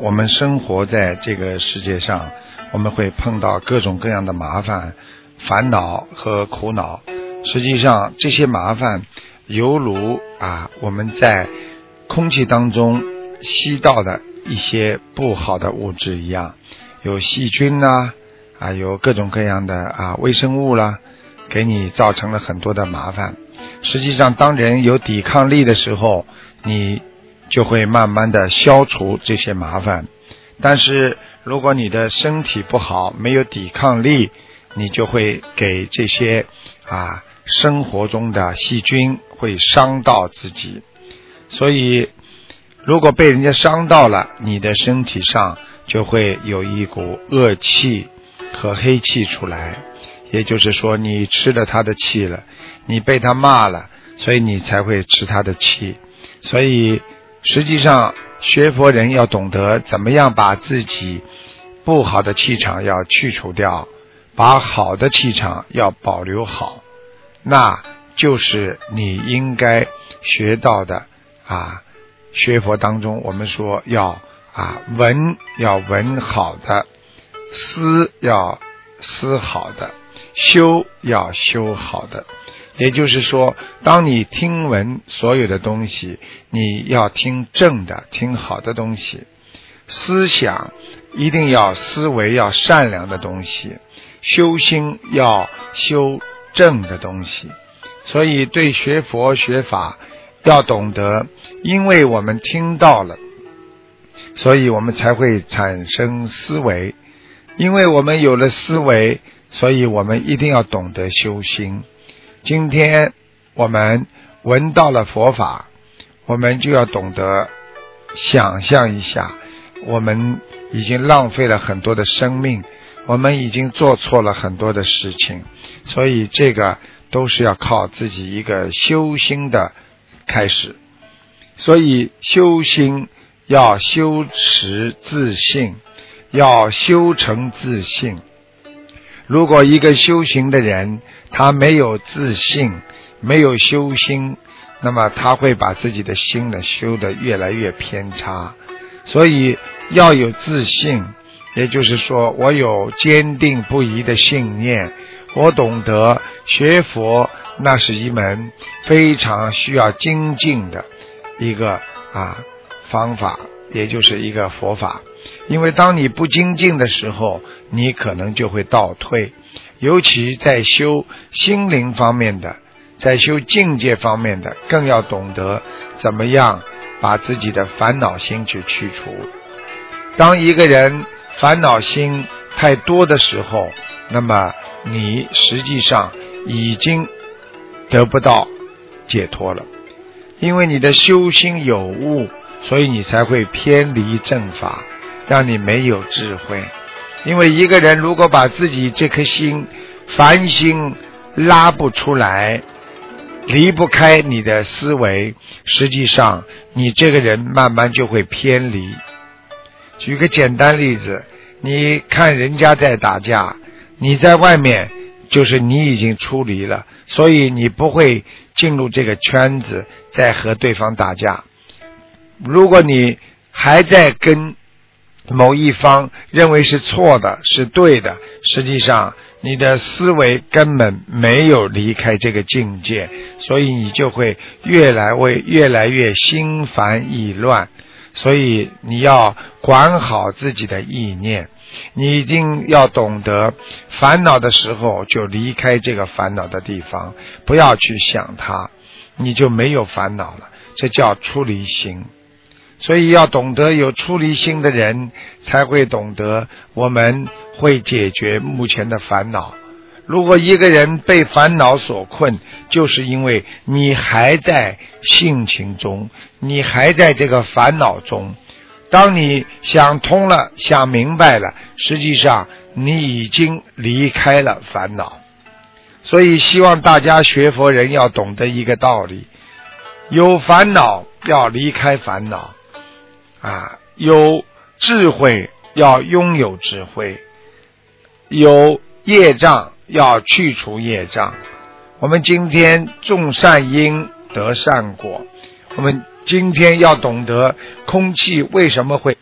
我们生活在这个世界上，我们会碰到各种各样的麻烦、烦恼和苦恼。实际上这些麻烦犹如我们在空气当中吸到的一些不好的物质一样，有细菌有各种各样的微生物啦，给你造成了很多的麻烦。实际上当人有抵抗力的时候，你就会慢慢的消除这些麻烦。但是如果你的身体不好，没有抵抗力，你就会给这些生活中的细菌会伤到自己。所以如果被人家伤到了，你的身体上就会有一股恶气和黑气出来，也就是说你吃了他的气了，你被他骂了，所以你才会吃他的气。所以实际上学佛人要懂得怎么样把自己不好的气场要去除掉，把好的气场要保留好，那就是你应该学到的学佛当中我们说要闻好的，思要思好的，修要修好的。也就是说当你听闻所有的东西，你要听正的，听好的东西。思想一定要思维要善良的东西，修心要修正的东西。所以对学佛学法要懂得，因为我们听到了，所以我们才会产生思维，因为我们有了思维，所以我们一定要懂得修心。今天我们闻到了佛法，我们就要懂得想象一下，我们已经浪费了很多的生命，我们已经做错了很多的事情，所以这个都是要靠自己一个修心的开始。所以修心要修持自信，要修成自信。如果一个修行的人他没有自信，没有修心，那么他会把自己的心呢修得越来越偏差。所以要有自信，也就是说我有坚定不移的信念，我懂得学佛那是一门非常需要精进的一个方法，也就是一个佛法。因为当你不精进的时候，你可能就会倒退，尤其在修心灵方面的，在修境界方面的，更要懂得怎么样把自己的烦恼心去去除。当一个人烦恼心太多的时候，那么你实际上已经得不到解脱了。因为你的修心有误，所以你才会偏离正法，让你没有智慧。因为一个人如果把自己这颗心烦心拉不出来，离不开你的思维，实际上你这个人慢慢就会偏离。举个简单例子，你看人家在打架，你在外面就是你已经出离了，所以你不会进入这个圈子再和对方打架。如果你还在跟某一方认为是错的是对的，实际上你的思维根本没有离开这个境界，所以你就会越来越心烦意乱。所以你要管好自己的意念，你一定要懂得烦恼的时候就离开这个烦恼的地方，不要去想它，你就没有烦恼了，这叫出离心。所以要懂得有出离心的人才会懂得我们会解决目前的烦恼。如果一个人被烦恼所困，就是因为你还在性情中，你还在这个烦恼中。当你想通了，想明白了，实际上你已经离开了烦恼。所以希望大家学佛人要懂得一个道理，有烦恼要离开烦恼有智慧要拥有智慧，有业障要去除业障。我们今天种善因得善果，我们今天要懂得空气为什么会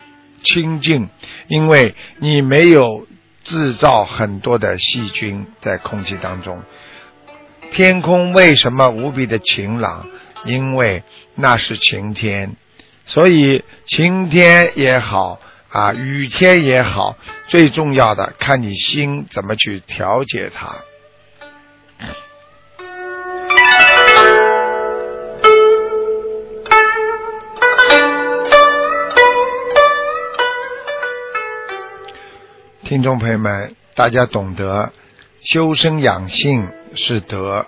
清净，因为你没有制造很多的细菌在空气当中。天空为什么无比的晴朗？因为那是晴天。所以晴天也好雨天也好，最重要的看你心怎么去调节它。听众朋友们，大家懂得修身养性是德，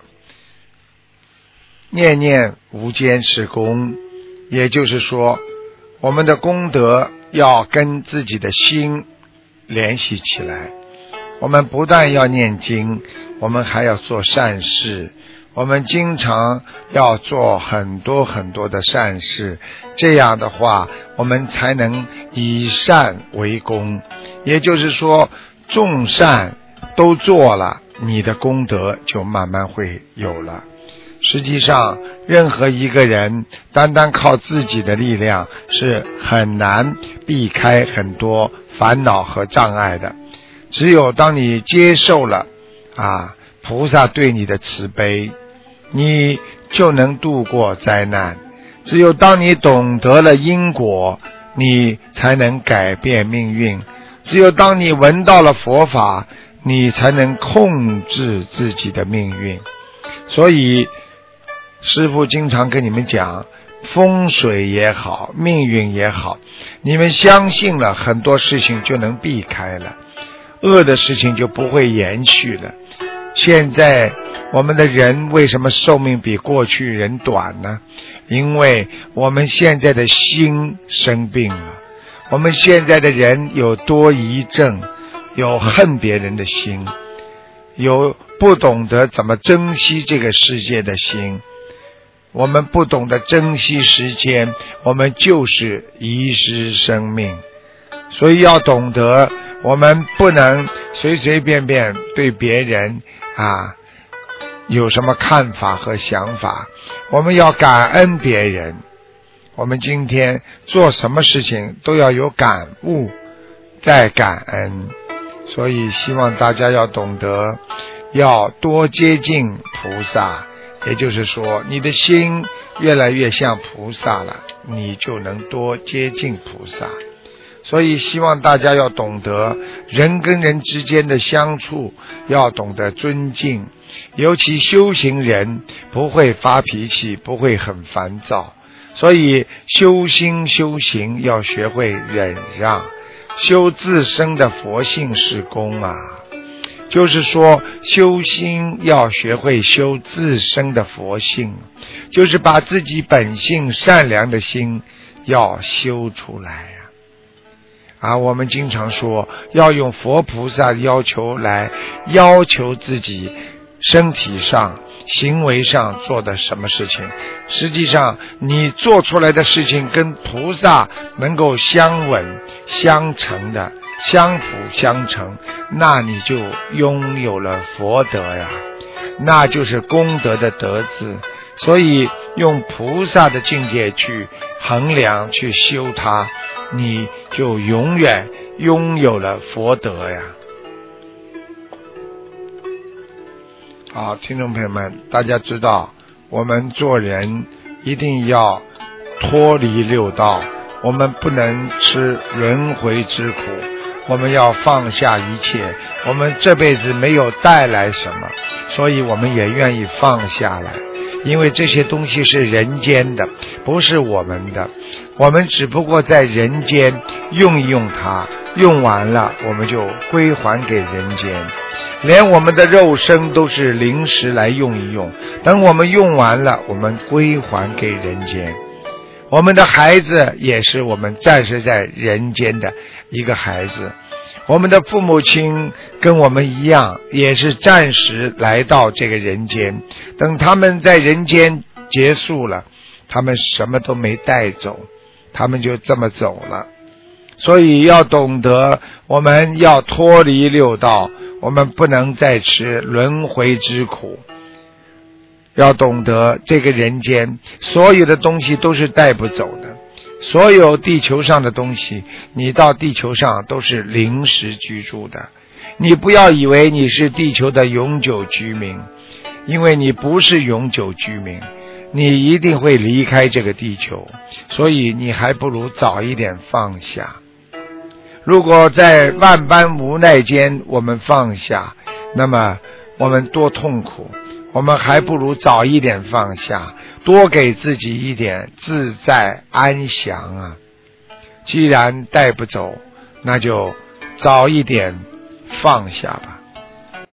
念念无间是功，也就是说我们的功德要跟自己的心联系起来。我们不但要念经，我们还要做善事，我们经常要做很多很多的善事，这样的话我们才能以善为功。也就是说众善都做了，你的功德就慢慢会有了。实际上任何一个人单单靠自己的力量是很难避开很多烦恼和障碍的。只有当你接受了菩萨对你的慈悲，你就能度过灾难。只有当你懂得了因果，你才能改变命运。只有当你闻到了佛法，你才能控制自己的命运。所以师父经常跟你们讲，风水也好，命运也好，你们相信了，很多事情就能避开了，恶的事情就不会延续了。现在我们的人为什么寿命比过去人短呢？因为我们现在的心生病了，我们现在的人有多疑症，有恨别人的心，有不懂得怎么珍惜这个世界的心。我们不懂得珍惜时间，我们就是遗失生命。所以要懂得，我们不能随随便便对别人有什么看法和想法，我们要感恩别人。我们今天做什么事情都要有感悟，再感恩。所以希望大家要懂得，要多接近菩萨，也就是说你的心越来越像菩萨了，你就能多接近菩萨。所以希望大家要懂得人跟人之间的相处要懂得尊敬，尤其修行人不会发脾气，不会很烦躁。所以修心修行要学会忍让，修自身的佛性是功就是说修心要学会修自身的佛性，就是把自己本性善良的心要修出来我们经常说要用佛菩萨要求来要求自己身体上行为上做的什么事情，实际上你做出来的事情跟菩萨能够相吻相成的，相辅相成，那你就拥有了佛德那就是功德的德字。所以用菩萨的境界去衡量去修它，你就永远拥有了佛德好，听众朋友们，大家知道我们做人一定要脱离六道，我们不能吃轮回之苦，我们要放下一切，我们这辈子没有带来什么，所以我们也愿意放下来，因为这些东西是人间的，不是我们的，我们只不过在人间用一用它，用完了我们就归还给人间。连我们的肉身都是临时来用一用，等我们用完了，我们归还给人间。我们的孩子也是我们暂时在人间的一个孩子，我们的父母亲跟我们一样，也是暂时来到这个人间，等他们在人间结束了，他们什么都没带走，他们就这么走了。所以要懂得，我们要脱离六道，我们不能再吃轮回之苦。要懂得这个人间所有的东西都是带不走的， 所有地球上的东西，你到地球上都是临时居住的，你不要以为你是地球的永久居民，因为你不是永久居民，你一定会离开这个地球，所以你还不如早一点放下。如果在万般无奈间我们放下，那么我们多痛苦，我们还不如早一点放下，多给自己一点自在安详啊！既然带不走，那就早一点放下吧。